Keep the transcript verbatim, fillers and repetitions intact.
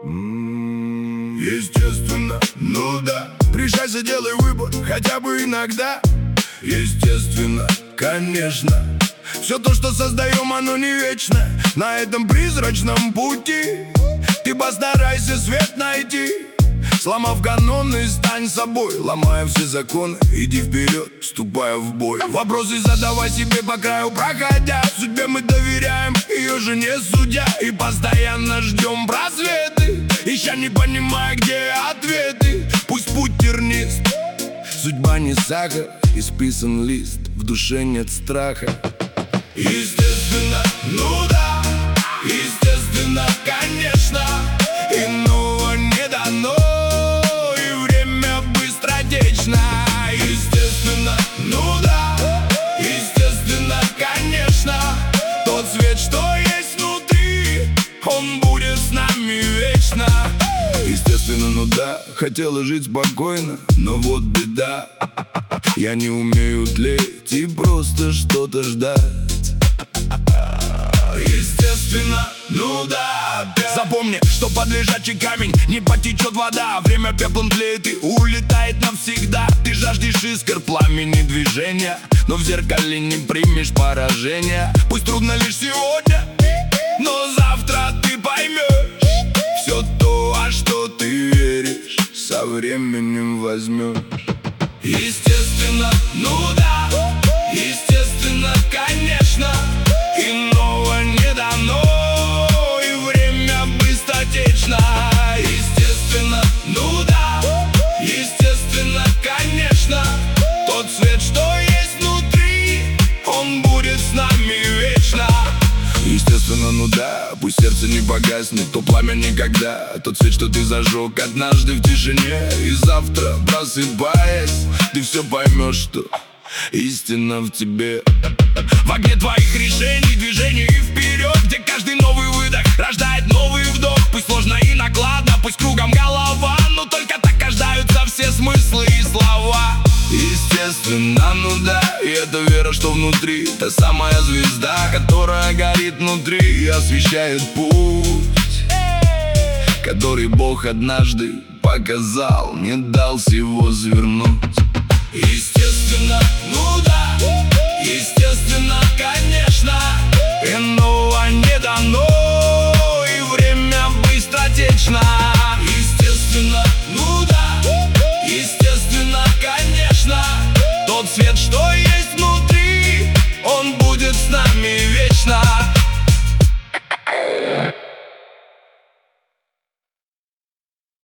М, Естественно, ну да. Решайся, делай выбор, хотя бы иногда. Естественно, конечно. Все то, что создаем, оно не вечно. На этом призрачном пути ты постарайся свет найти. Сломав каноны, стань собой. Ломая все законы, иди вперед, вступая в бой. Вопросы задавай себе по краю проходя. Судьбе мы доверяем, ее же не судья. И постоянно ждем просветы, ища не понимая, где ответы. Пусть путь тернист, судьба не сахар, исписан лист, в душе нет страха. Естественно, ну да, естественно, конечно. Иного не дано, и время быстротечно. Естественно, ну да, естественно, конечно. Тот свет, что есть внутри, он будет с нами вечно. Естественно, ну да, хотела жить спокойно, но вот беда. Я не умею тлеть и просто что-то ждать. Естественно, ну да, опять. Запомни, что под лежачий камень не потечет вода. Время пеплом тлеет и улетает навсегда. Ты жаждешь искр, пламени, движения, но в зеркале не примешь поражения. Пусть трудно лишь сегодня, но завтра ты поймешь. Все то, во что ты веришь, со временем возьмешь. Естественно, ну да, естественно, конечно. Иного не дано, и время быстротечно. Естественно, ну да, естественно, конечно. Тот свет, что есть внутри, он будет с нами вечно. Естественно, ну да, пусть сердце не погаснет, то пламя никогда. Тот свет, что ты зажег однажды в тишине, и завтра, просыпаясь, ты все поймешь, что истина в тебе. В огне твоих решений, движений и вперед, где каждый новый выдох рождает новый вдох. Пусть сложно и накладно, пусть кругом голова, но только так рождаются все смыслы и слова. Естественно, ну да, и это вера, что внутри, та самая звезда, которая горит внутри и освещает путь, который Бог однажды показал, не дал всего свернуть. Естественно, ну да, естественно, конечно. Иного не дано,